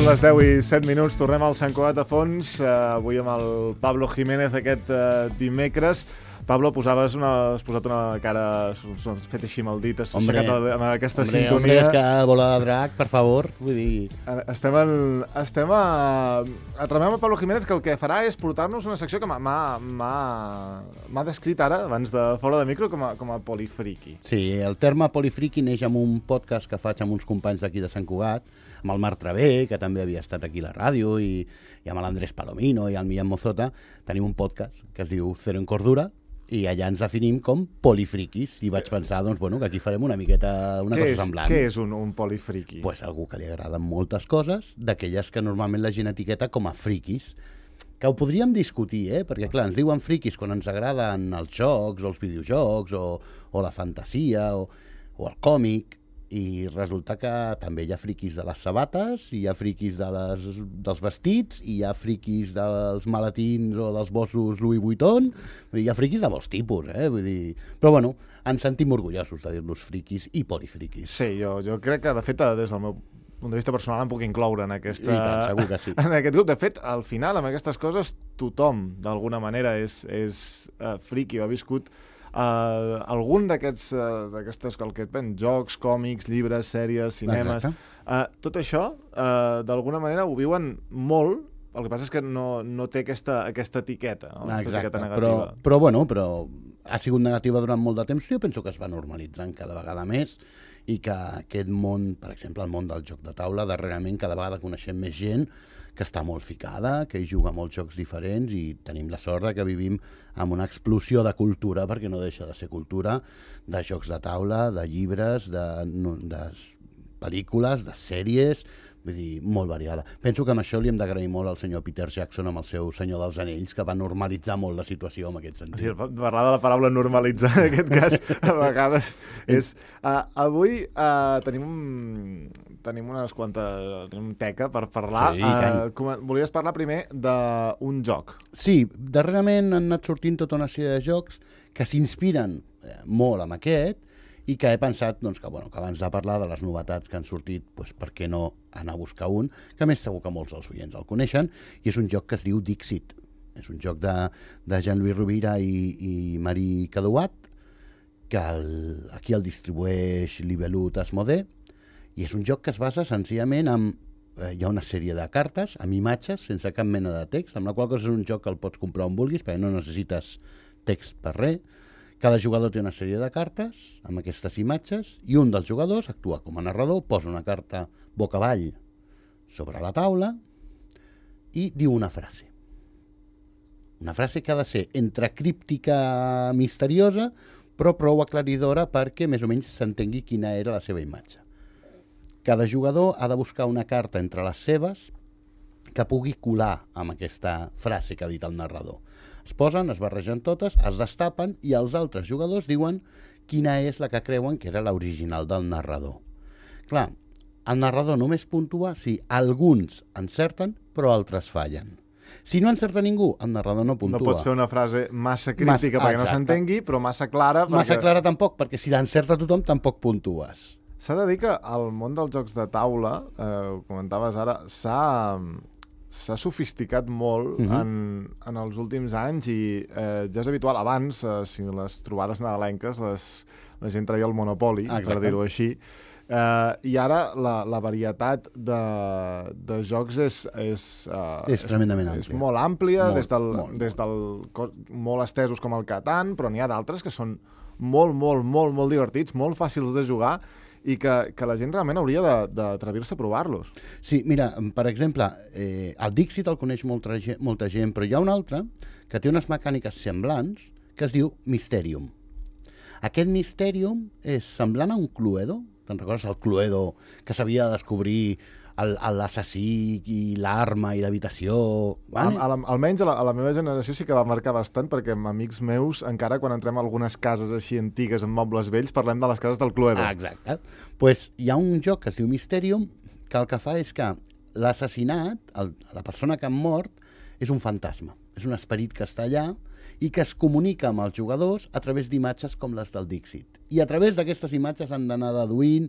Són les 10 i 7 minuts, tornem al Sant Cugat a fons, avui amb el Pablo Jiménez aquest dimecres. Pablo, has posat una cara, has fet així amb el dit, has aixecat amb aquesta sintonia. Hombre, és que bola de drac, per favor, vull dir... Estem a Pablo Jiménez, que el que farà és portar-nos una secció que m'ha descrit ara, abans de fora de micro, com a polifriqui. Sí, el terme polifriqui neix amb un podcast que faig amb uns companys d'aquí de Sant Cugat, amb el Marc Travé, que també havia estat aquí a la ràdio, i amb l'Andrés Palomino i el Millán Mozota. Tenim un podcast que es diu Cero en Cordura, i allà ens definim com polifriquis, i vaig pensar, doncs, bueno, que aquí farem una miqueta, una cosa semblant. Què és un polifriqui? Pues algú que li agraden moltes coses, d'aquelles que normalment la gent etiqueta com a friquis, que ho podríem discutir, perquè clar, ens diuen friquis quan ens agraden els jocs, o els videojocs, o la fantasia, o el còmic, i resulta que també hi ha friquis de les sabates, hi ha friquis dels vestits, hi ha friquis dels maletins o dels bossos Louis Vuitton, hi ha friquis de molts tipus, vull dir... Però bueno, ens sentim orgullosos de dir-los friquis i polifriquis. Sí, jo crec que, de fet, des del meu punt de vista personal, em puc incloure en aquesta... I tant, segur que sí. En aquest grup. De fet, al final, amb aquestes coses, tothom, d'alguna manera, és friqui o ha viscut algun d'aquestes, jocs, còmics, llibres, sèries, cinemes... Tot això, d'alguna manera, ho viuen molt, el que passa és que no té aquesta etiqueta, no? Aquesta etiqueta negativa. Però ha sigut negativa durant molt de temps, jo penso que es va normalitzant cada vegada més, i que aquest món, per exemple, el món del joc de taula, darrerament cada vegada coneixem més gent que està molt ficada, que hi juga molts jocs diferents, i tenim la sort que vivim amb una explosió de cultura, perquè no deixa de ser cultura, de jocs de taula, de llibres, de pel·lícules, de sèries, vull dir, molt variada. Penso que amb això li hem d'agrair molt al senyor Peter Jackson amb el seu Senyor dels Anells, que va normalitzar molt la situació en aquest sentit. Sí, parlar de la paraula normalitzar, en aquest cas, a vegades és... Avui tenim unes quantes... Tenim teca per parlar. Sí, volies parlar primer d'un joc. Sí, darrerament han anat sortint tota una sèrie de jocs que s'inspiren molt amb aquest, i que he pensat que abans de parlar de les novetats que han sortit, per què no anar a buscar un, que a més segur que molts dels oients el coneixen, i és un joc que es diu Dixit. És un joc de Jean-Louis Rovira i Marie Cadouat, que aquí el distribueix Libellut Asmodee, i és un joc que es basa senzillament en... Hi ha una sèrie de cartes amb imatges sense cap mena de text, amb la qual cosa és un joc que el pots comprar on vulguis, perquè no necessites text per res. Cada jugador té una sèrie de cartes amb aquestes imatges, i un dels jugadors actua com a narrador, posa una carta boca avall sobre la taula i diu una frase. Una frase que ha de ser entre críptica, misteriosa, però prou aclaridora perquè més o menys s'entengui quina era la seva imatge. Cada jugador ha de buscar una carta entre les seves que pugui colar amb aquesta frase que ha dit el narrador. Es posen, es barregen totes, es destapen, i els altres jugadors diuen quina és la que creuen que era l'original del narrador. Clar, el narrador només puntua si alguns encerten, però altres fallen. Si no encerta ningú, el narrador no puntua. No pots fer una frase massa crítica perquè no s'entengui, però massa clara... Massa clara tampoc, perquè si l'encerta tothom tampoc puntues. S'ha de dir que el món dels jocs de taula, ho comentaves ara, s'ha sofisticat molt en els últims anys, i ja és habitual. Abans, si les trobades nadalenques, la gent traia el Monopoly, per dir-ho així, i ara la varietat de jocs és tremendament àmplia. És molt àmplia, des del molt estesos com el Catan, però n'hi ha d'altres que són molt divertits, molt fàcils de jugar, i que la gent realment hauria d'atrevir-se a provar-los. Sí, mira, per exemple, el Dixit el coneix molta gent, però hi ha un altre que té unes mecàniques semblants que es diu Mysterium. Aquest Mysterium és semblant a un Cluedo. Te'n recordes el Cluedo que s'havia de descobrir l'assassí i l'arma i l'habitació? Almenys a la meva generació sí que va marcar bastant, perquè amb amics meus, encara quan entrem a algunes cases així antigues amb mobles vells, parlem de les cases del Cluedo. Exacte. Doncs hi ha un joc que es diu Mysterium, que el que fa és que l'assassinat, la persona que ha mort, és un fantasma. És un esperit que està allà i que es comunica amb els jugadors a través d'imatges com les del Dixit. I a través d'aquestes imatges han d'anar deduint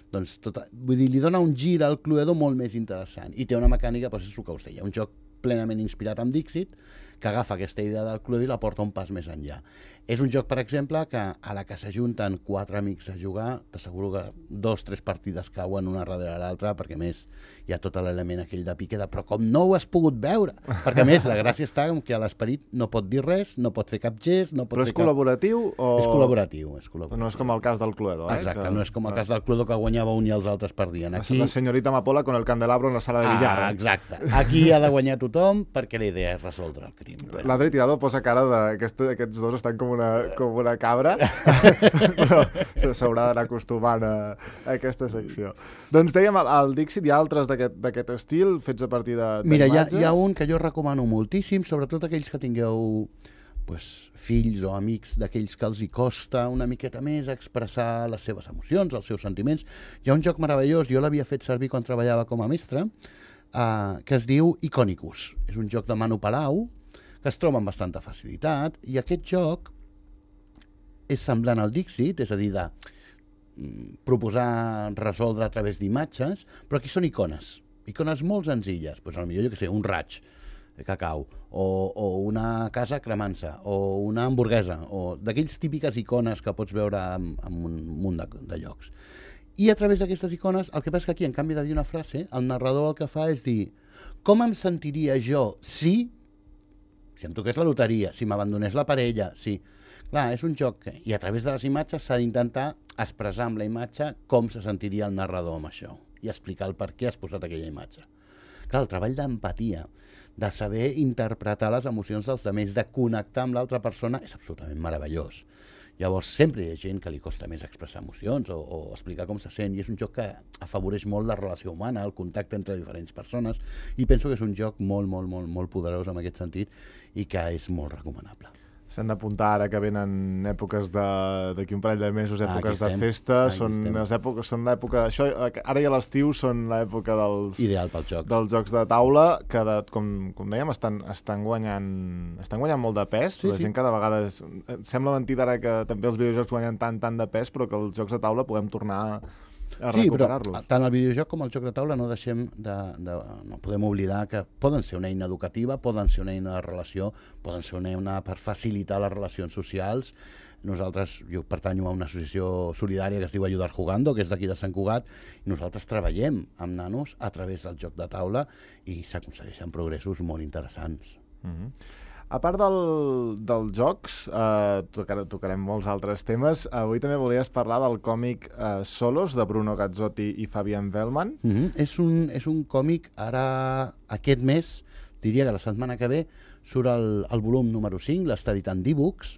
Doncs vull dir, li dona un gir al Cluedo molt més interessant. I té una mecànica, doncs és el que us deia, un joc plenament inspirat en Dixit, que agafa aquesta idea del Cluedo i la porta un pas més enllà. És un joc, per exemple, que a la que s'ajunten 4 amics a jugar, t'asseguro que 2-3 partides cauen una darrere l'altra, perquè a més hi ha tot l'element aquell de pique de però com no ho has pogut veure? Perquè a més la gràcia està en que l'esperit no pot dir res, no pot fer cap gest, no pot Però fer és col·laboratiu o... És col·laboratiu, és col·laboratiu. No és com el cas del Cluedo, Exacte, no és com el cas del Cluedo que guanyava un i els altres perdien. Aquí... La senyorita Amapola con el candelabro en la sala de billar. Exacte. Aquí ha de guanyar tothom perquè la idea és resoldre el crim. L'Adri Tirado posa cara de... Aquests dos estan com una cabra, però s'haurà d'anar acostumant a aquesta secció. Doncs dèiem, al Dixit hi ha altres d'aquest estil, fets a partir d'imatges? Mira, hi ha un que jo recomano moltíssim, sobretot aquells que tingueu fills o amics d'aquells que els hi costa una miqueta més expressar les seves emocions, els seus sentiments. Hi ha un joc meravellós, jo l'havia fet servir quan treballava com a mestre, que es diu Iconicus. És un joc de Manu Palau, que es troba amb bastanta facilitat, i aquest joc és semblant al Dixit, és a dir, de proposar resoldre a través d'imatges, però aquí són icones molt senzilles, doncs potser jo que sé, un raig que cau, o una casa cremant-se, o una hamburguesa, o d'aquells típiques icones que pots veure en un munt de llocs. I a través d'aquestes icones, el que passa és que aquí, en canvi de dir una frase, el narrador el que fa és dir com em sentiria jo si em toqués la loteria, si m'abandonés la parella, si... Clar, és un joc que, i a través de les imatges s'ha d'intentar expressar amb la imatge com se sentiria el narrador amb això i explicar el per què has posat aquella imatge. Clar, el treball d'empatia, de saber interpretar les emocions dels altres, de connectar amb l'altra persona, és absolutament meravellós. Llavors, sempre hi ha gent que li costa més expressar emocions o explicar com se sent, i és un joc que afavoreix molt la relació humana, el contacte entre diferents persones, i penso que és un joc molt, molt, molt, molt poderós en aquest sentit i que és molt recomanable. S'han d'apuntar ara que venen èpoques d'aquí un parell de mesos, èpoques de festa, són l'època... Això, ara i a l'estiu són l'època ideal pels jocs. Dels jocs de taula, que com dèiem estan guanyant molt de pes. La gent cada vegada... Sembla mentida ara que també els videojocs guanyen tant de pes, però que els jocs de taula podem tornar a recuperar-los. Però tant el videojoc com el joc de taula no podem oblidar que poden ser una eina educativa, poden ser una eina de relació, poden ser una eina per facilitar les relacions socials. Jo pertanyo a una associació solidària que es diu Ayudar Jugando, que és d'aquí de Sant Cugat, i nosaltres treballem amb nanos a través del joc de taula i s'aconsegueixen progressos molt interessants. A part dels jocs, tocarem molts altres temes. Avui també volies parlar del còmic Solos, de Bruno Gazzotti i Fabian Bellman. És un còmic, ara aquest mes, diria que la setmana que ve, surt el volum número 5, l'està editant D-Books,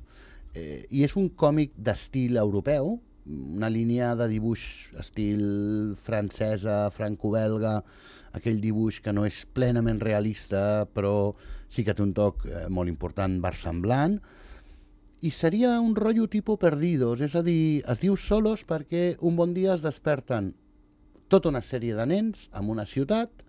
i és un còmic d'estil europeu, una línia de dibuix estil francesa, franco-belga, aquell dibuix que no és plenament realista, però sí que té un toc molt important versemblant, i seria un rotllo tipus Perdidos, és a dir, es diu Solos perquè un bon dia es desperten tota una sèrie de nens en una ciutat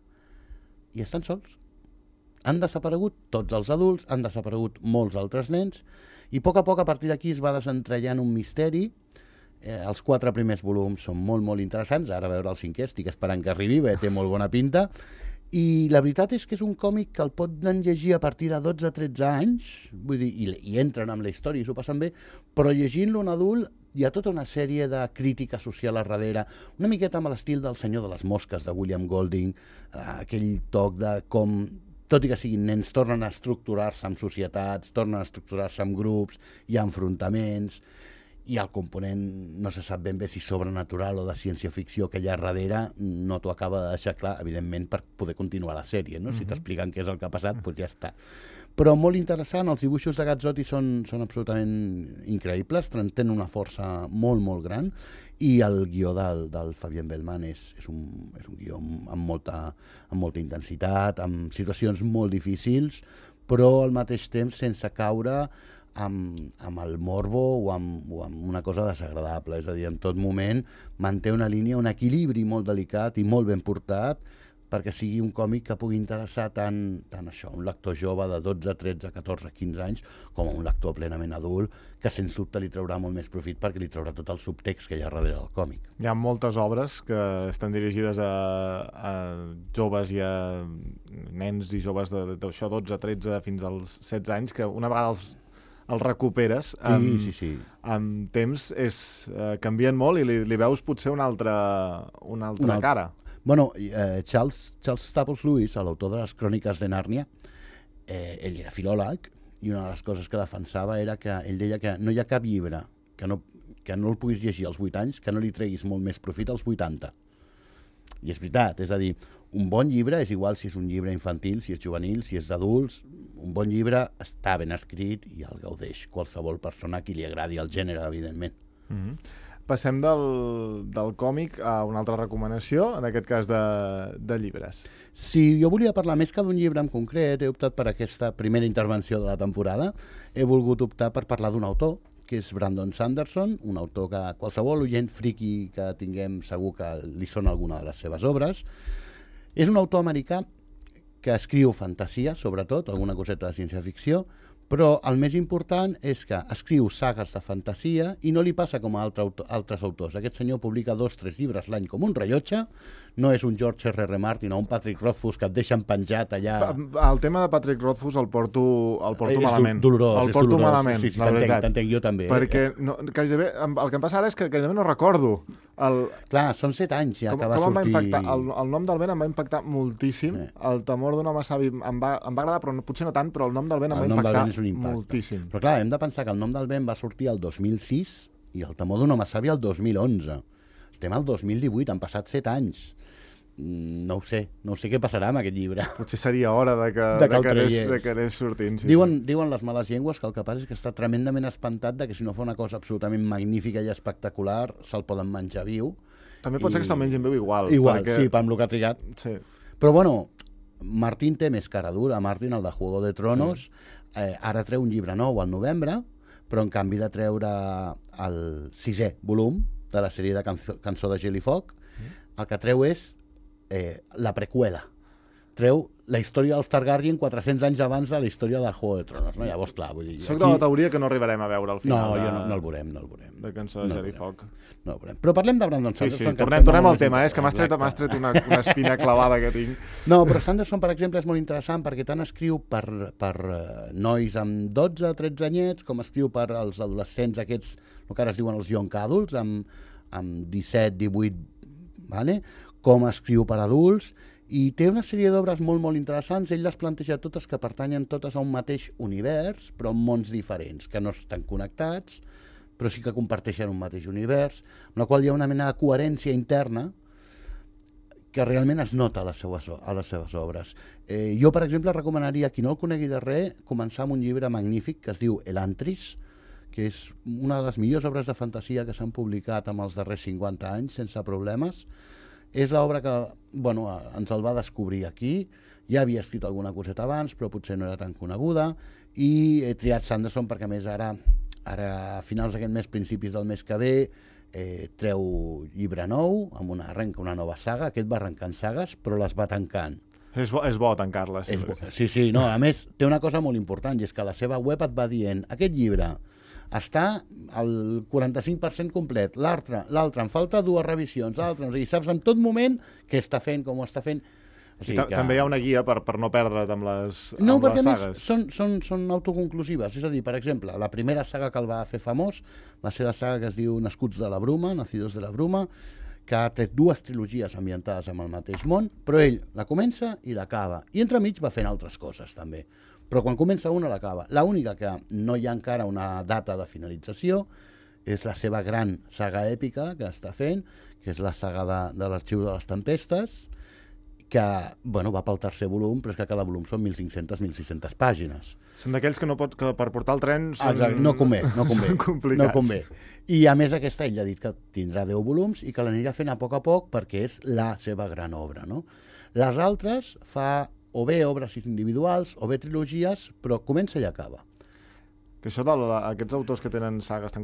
i estan sols. Han desaparegut tots els adults, han desaparegut molts altres nens, i a poc a partir d'aquí es va desentrellant un misteri. Els 4 primers volums són molt, molt interessants. Ara a veure el 5è, estic esperant que arribi, té molt bona pinta. I la veritat és que és un còmic que el poden llegir a partir de 12-13 anys, vull dir, i entren amb la història i s'ho passen bé, però llegint-lo un adult hi ha tota una sèrie de crítica social a darrere, una miqueta amb l'estil del Senyor de les Mosques, de William Golding, aquell toc de com, tot i que siguin nens, tornen a estructurar-se en societats, tornen a estructurar-se en grups, hi ha enfrontaments, i el component no se sap ben bé si sobrenatural o de ciència-ficció que hi ha darrere no t'ho acaba de deixar clar, evidentment, per poder continuar la sèrie, no? Si t'expliquen què és el que ha passat, doncs ja està. Però molt interessant, els dibuixos de Gazzotti són absolutament increïbles, tenen una força molt, molt gran, i el guió del Fabian Bellman és un guió amb molta intensitat, amb situacions molt difícils, però al mateix temps sense caure amb el morbo o amb una cosa desagradable, és a dir, en tot moment manté una línia, un equilibri molt delicat i molt ben portat perquè sigui un còmic que pugui interessar tant això, un lector jove de 12, 13, 14, 15 anys, com un lector plenament adult, que sens dubte li traurà molt més profit perquè li traurà tot el subtext que hi ha darrere del còmic. Hi ha moltes obres que estan dirigides a joves i a nens i joves d'això, 12, 13, fins als 16 anys, que una vegada els recuperes amb temps canvien molt i li veus potser una altra cara. Bueno, Charles Staples Lewis, l'autor de les Cròniques de Nàrnia, ell era filòleg i una de les coses que defensava era que ell deia que no hi ha cap llibre que no el puguis llegir als 8 anys que no li treguis molt més profit als 80. I és veritat, és a dir, un bon llibre és igual si és un llibre infantil, si és juvenil, si és d'adults, un bon llibre està ben escrit i el gaudeix qualsevol persona a qui li agradi el gènere, evidentment. Passem del còmic a una altra recomanació, en aquest cas de llibres. Si jo volia parlar més que d'un llibre en concret, he optat per aquesta primera intervenció de la temporada, he volgut optar per parlar d'un autor, que és Brandon Sanderson, un autor que qualsevol oient friki que tinguem segur que li sona alguna de les seves obres. És un autor americà que escriu fantasia, sobretot, alguna coseta de ciència-ficció, però el més important és que escriu sagues de fantasia i no li passa com a altres autors. Aquest senyor publica 2 o 3 llibres l'any com un rellotge, no és un George R.R. Martin o un Patrick Rothfuss que et deixen penjat allà... El tema de Patrick Rothfuss el porto malament. És dolorós, el porto malament, sí, la veritat. T'entenc jo també. Perquè el que em passa ara és que gairebé no recordo. Clar, són 7 anys ja que va sortir... Com em va impactar? El nom del vent em va impactar moltíssim. El temor d'un home savi em va agradar, però potser no tant, però el nom del vent em va impactar moltíssim. Però clar, hem de pensar que el nom del vent va sortir el 2006 i el temor d'un home savi el 2011. Estem al 2018, han passat 7 anys. No ho sé què passarà amb aquest llibre. Potser seria hora de que anés sortint. Diuen les males llengües que el que passa és que està tremendament espantat de que si no fa una cosa absolutament magnífica i espectacular se'l poden menjar viu. També pot ser que se'l mengin viu igual. Sí, amb el que ha trigat. Sí. Però bueno, Martín té més cara dura. Martín, el de Juego de Tronos, ara treu un llibre nou al novembre, però en canvi de treure el 6è volum de la sèrie de Cançó de Gel i Foc, el que treu és la preqüela. Treu la història dels Targaryen 400 anys abans de la història de Juego de Tronos. No? Llavors, clar, vull dir... Soc de la teoria que no arribarem a veure al final. No el veurem. De Cançó de Gel i Foc. No el veurem. Però parlem de Brandon Sanderson. Sí, tornem al tema, és que m'has tret una espina clavada que tinc. No, però Sanderson, per exemple, és molt interessant perquè tant escriu per nois amb 12, 13 anyets, com escriu per als adolescents aquests, el que ara es diuen els young adults, amb 17, 18, vale? Com escriu per adults, i té una sèrie d'obres molt, molt interessants. Ell les planteja totes que pertanyen totes a un mateix univers, però en mons diferents, que no estan connectats, però sí que comparteixen un mateix univers, amb la qual hi ha una mena de coherència interna que realment es nota a les seves obres. Jo, per exemple, recomanaria a qui no el conegui de res començar amb un llibre magnífic que es diu Elantris, que és una de les millors obres de fantasia que s'han publicat en els darrers 50 anys, sense problemes. És l'obra que ens el va descobrir aquí, ja havia escrit alguna coseta abans, però potser no era tan coneguda, i he triat Sanderson perquè, a més, ara a finals d'aquest mes, principis del mes que ve, treu llibre nou, arrenca una nova saga. Aquest va arrencant sagues, però les va tancant. És bo tancar-les. Sí, no, a més, té una cosa molt important, i és que a la seva web et va dient aquest llibre està al 45% complet, l'altre em falta 2 revisions, i saps en tot moment què està fent, com ho està fent. O sigui, també hi ha una guia per no perdre't amb les sagues. No, perquè a més són autoconclusives. És a dir, per exemple, la primera saga que el va fer famós va ser la saga que es diu Nascuts de la Bruma, Nacidos de la Bruma, que ha tret 2 trilogies ambientades amb el mateix món, però ell la comença i l'acaba. I entremig va fent altres coses, també. Però quan comença una l'acaba. L'única que no hi ha encara una data de finalització és la seva gran saga èpica que està fent, que és la saga de l'Arxiu de les Tempestes, que va pel 3è volum, però és que cada volum són 1.500-1.600 pàgines. Són d'aquells que per portar el tren són... No convé. complicats. No convé. I a més aquesta ell ha dit que tindrà 10 volums i que l'anirà fent a poc perquè és la seva gran obra. No? Les altres fa o bé obres individuals o bé trilogies, però comença i acaba. Que això d'aquests autors que tenen sagues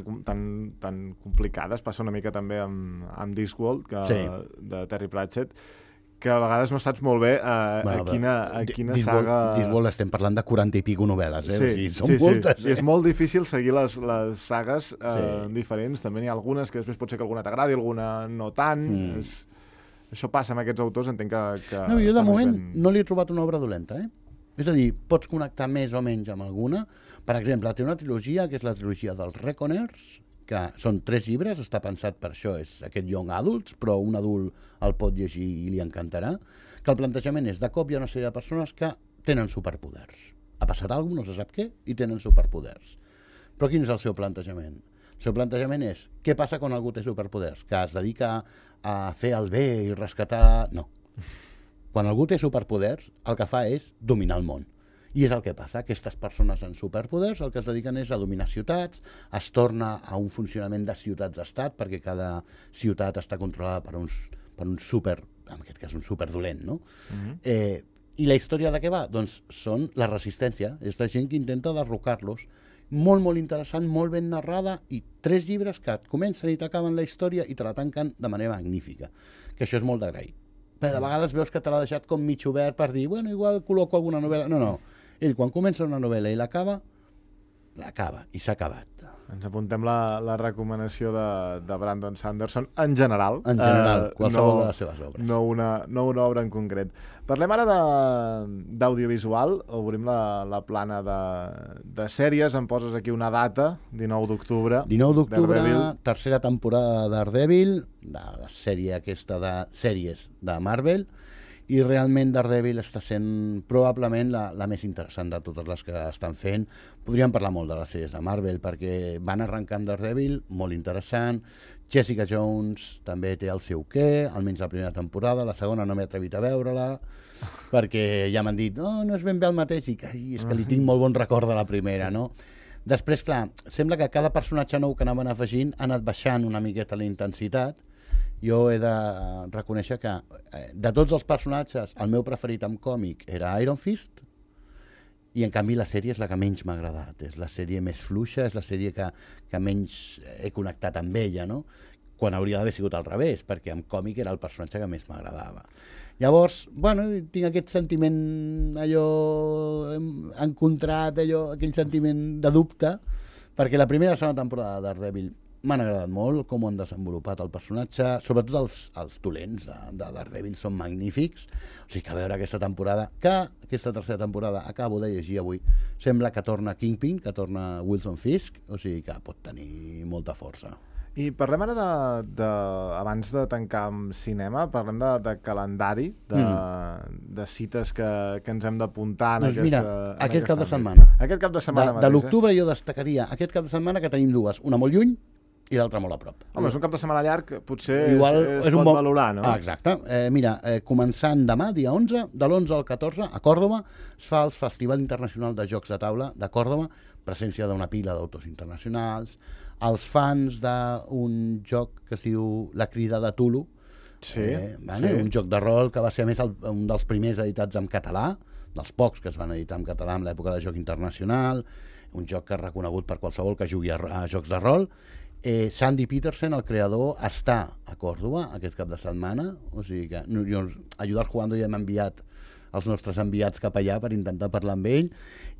tan complicades passa una mica també amb Discworld, de Terry Pratchett, que a vegades no saps molt bé a quina saga... Discworld estem parlant de 40 i pico novel·les, Sí, o sigui, són moltes. I és molt difícil seguir les sagues diferents. També n'hi ha algunes que després pot ser que alguna t'agradi, alguna no tant. Això passa amb aquests autors, entenc que... No, jo de moment no li he trobat una obra dolenta, És a dir, pots connectar més o menys amb alguna. Per exemple, té una trilogia, que és la trilogia dels Reckoners, que són 3 llibres, està pensat per això, és aquest young adults, però un adult el pot llegir i li encantarà, que el plantejament és, de cop hi ha una sèrie de persones que tenen superpoders. Ha passat alguna cosa, no se sap què, i tenen superpoders. Però quin és el seu plantejament? El seu plantejament és, què passa quan algú té superpoders? Que es dedica a fer el bé i rescatar... No. Quan algú té superpoders, el que fa és dominar el món. I és el que passa, aquestes persones amb superpoders el que es dediquen és a dominar ciutats, es torna a un funcionament de ciutats-estat, perquè cada ciutat està controlada per un super, en aquest cas un superdolent, no? I la història de què va? Doncs són la resistència, és la gent que intenta derrocar-los. Molt, molt interessant, molt ben narrada, i 3 llibres que et comencen i t'acaben la història i te la tanquen de manera magnífica, que això és molt d'agrair. Però de vegades veus que te l'ha deixat com mig obert per dir, bueno, igual col·loco alguna novel·la. No. Ell, quan comença una novel·la i l'acaba, i s'ha acabat. Ens apuntem la recomanació de Brandon Sanderson en general. En general, qualsevol de les seves obres. No una obra en concret. Parlem ara d'audiovisual. Obrim la plana de sèries. Em poses aquí una data, 19 d'octubre. 19 d'octubre, tercera temporada de Daredevil, de la sèrie aquesta de sèries de Marvel, i realment Daredevil està sent probablement la més interessant de totes les que estan fent. Podríem parlar molt de les sèries de Marvel, perquè van arrencar amb Daredevil, molt interessant. Jessica Jones també té el seu què, almenys la primera temporada, la segona no m'he atrevit a veure-la, perquè ja m'han dit, no és ben bé el mateix, i és que li tinc molt bon record de la primera, no? Després, clar, sembla que cada personatge nou que anaven afegint ha anat baixant una miqueta la intensitat. Jo he de reconèixer que de tots els personatges el meu preferit en còmic era Iron Fist, i en canvi la sèrie és la que menys m'ha agradat, és la sèrie més fluixa, és la sèrie que menys he connectat amb ella, no? Quan hauria d'haver sigut al revés, perquè en còmic era el personatge que més m'agradava. Llavors, bueno, tinc aquest sentiment allò encontrat, aquell sentiment de dubte, perquè la primera i la segona temporada de Daredevil m'han agradat molt com han desenvolupat el personatge, sobretot els dolents de Daredevil són magnífics, o sigui que a veure aquesta tercera temporada, acabo de llegir avui, sembla que torna Kingpin, que torna Wilson Fisk, o sigui que pot tenir molta força. I parlem ara abans de tancar amb cinema, parlem de calendari, de cites que ens hem d'apuntar en doncs mira, aquest cap de setmana. Aquest cap de setmana mateix. De l'octubre jo destacaria aquest cap de setmana, que tenim dues, una molt lluny i l'altra molt a prop. Home, és un cap de setmana llarg, potser es pot valorar, no? Exacte. Mira, començant demà, dia 11, de l'11 al 14, a Còrdova, es fa el Festival Internacional de Jocs de Taula de Còrdova, presència d'una pila d'autors internacionals, els fans d'un joc que es diu La Crida de Tulu, un joc de rol que va ser, a més, un dels primers editats en català, dels pocs que es van editar en català en l'època de joc internacional, un joc que és reconegut per qualsevol que jugui a jocs de rol. Sandy Petersen, el creador, està a Còrdova aquest cap de setmana, o sigui que Ayudar Jugando ja hem enviat els nostres enviats cap allà per intentar parlar amb ell,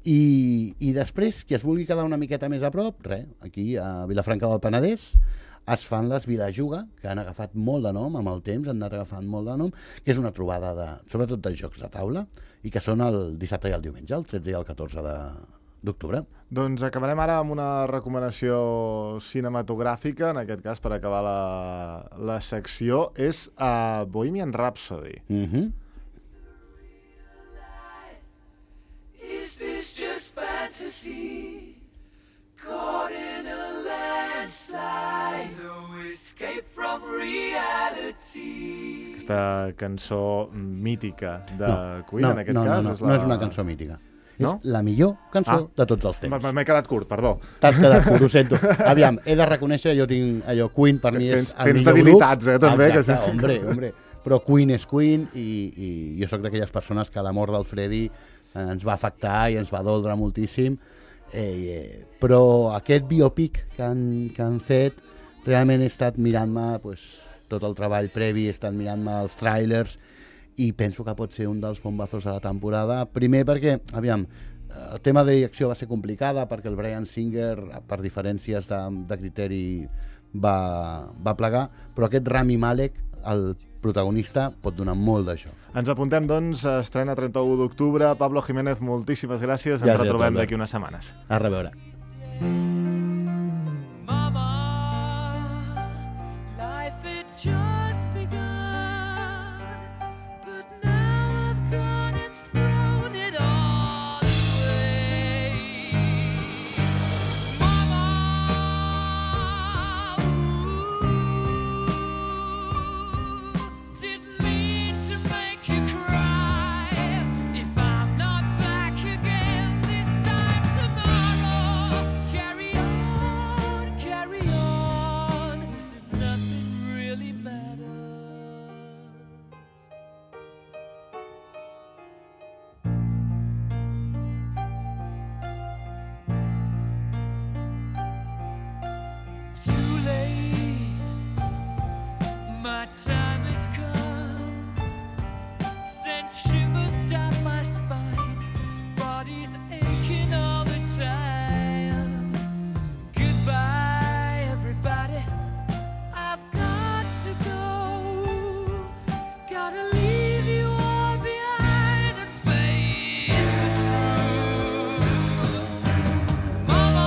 i després, qui es vulgui quedar una miqueta més a prop, aquí a Vilafranca del Penedès es fan les Vilajuga, que han agafat molt de nom amb el temps, han anat agafant molt de nom, que és una trobada sobretot de jocs de taula, i que són el dissabte i el diumenge, el 13 i el 14 d'octubre. Doncs acabarem ara amb una recomanació cinematogràfica, en aquest cas per acabar la secció, és Bohemian Rhapsody. Is this just fantasy? Caught in a landslide, no escape from reality. Aquesta cançó mítica de Queen, en aquest cas. No és una cançó mítica. No? És la millor cançó de tots els temps. M'he quedat curt, perdó. T'has quedat curt, ho sento. Aviam, he de reconèixer, jo tinc allò, Queen per mi és el millor grup. Tens debilitats, també. Exacte, hombre. Però Queen és Queen, i jo sóc d'aquelles persones que la mort del Freddie ens va afectar i ens va doldre moltíssim, però aquest biopic que han fet, realment he estat mirant-me tot el treball previ, he estat mirant-me els tràilers, i penso que pot ser un dels bombazos de la temporada. Primer perquè, aviam, el tema de direcció va ser complicada perquè el Bryan Singer, per diferències de criteri, va plegar, però aquest Rami Malek, el protagonista, pot donar molt d'això. Ens apuntem, doncs, estrena 31 d'octubre. Pablo Jiménez, moltíssimes gràcies. Ens retrobem d'aquí unes setmanes. A reveure. Mama, life had just begun, but now I've gone and thrown it all away. Mama, didn't mean to make you cry. If I'm not back again this time tomorrow, carry on, as if nothing really matters. Too late, my time has come. Sent shivers down my spine, body's aching all the time. Goodbye, everybody, I've got to go. Gotta leave you all behind and face the truth. Mama,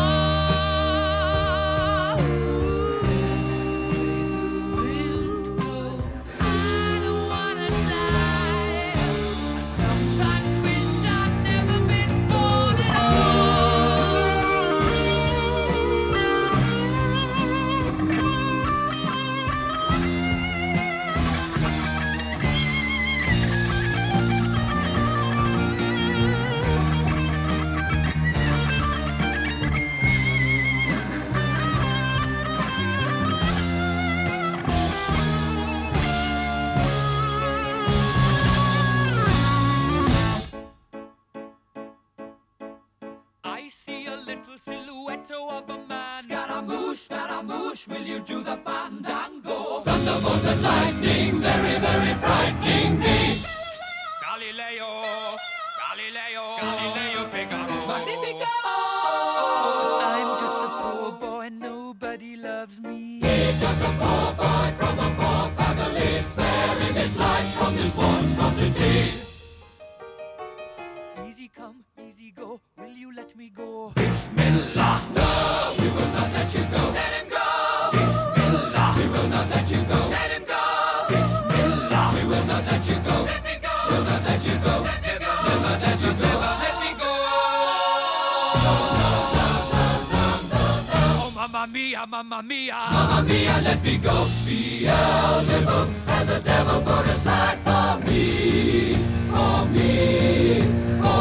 I don't wanna die. I sometimes wish I'd never been born at all. I see a little silhouette of a man. Scaramouche, will you do the fandango? Thunderbolts and lightning, very, very frightening me. Galileo, Figaro. Magnifico! I'm just a poor boy, nobody loves me. He's just a poor boy from a poor family, sparing his life from this monstrosity. Easy come, easy go, will you let me go? Bismillah, no, we will not let you go. Let him go! Bismillah, we will not let you go. Let him go! Bismillah, we will not let you go. Let me go! We'll not let you go. Let me go! We'll not let you go. Let me go! Oh, mamma mia, mamma mia. Mamma mia, let me go. Beelzebub has a devil put aside for me, for me, for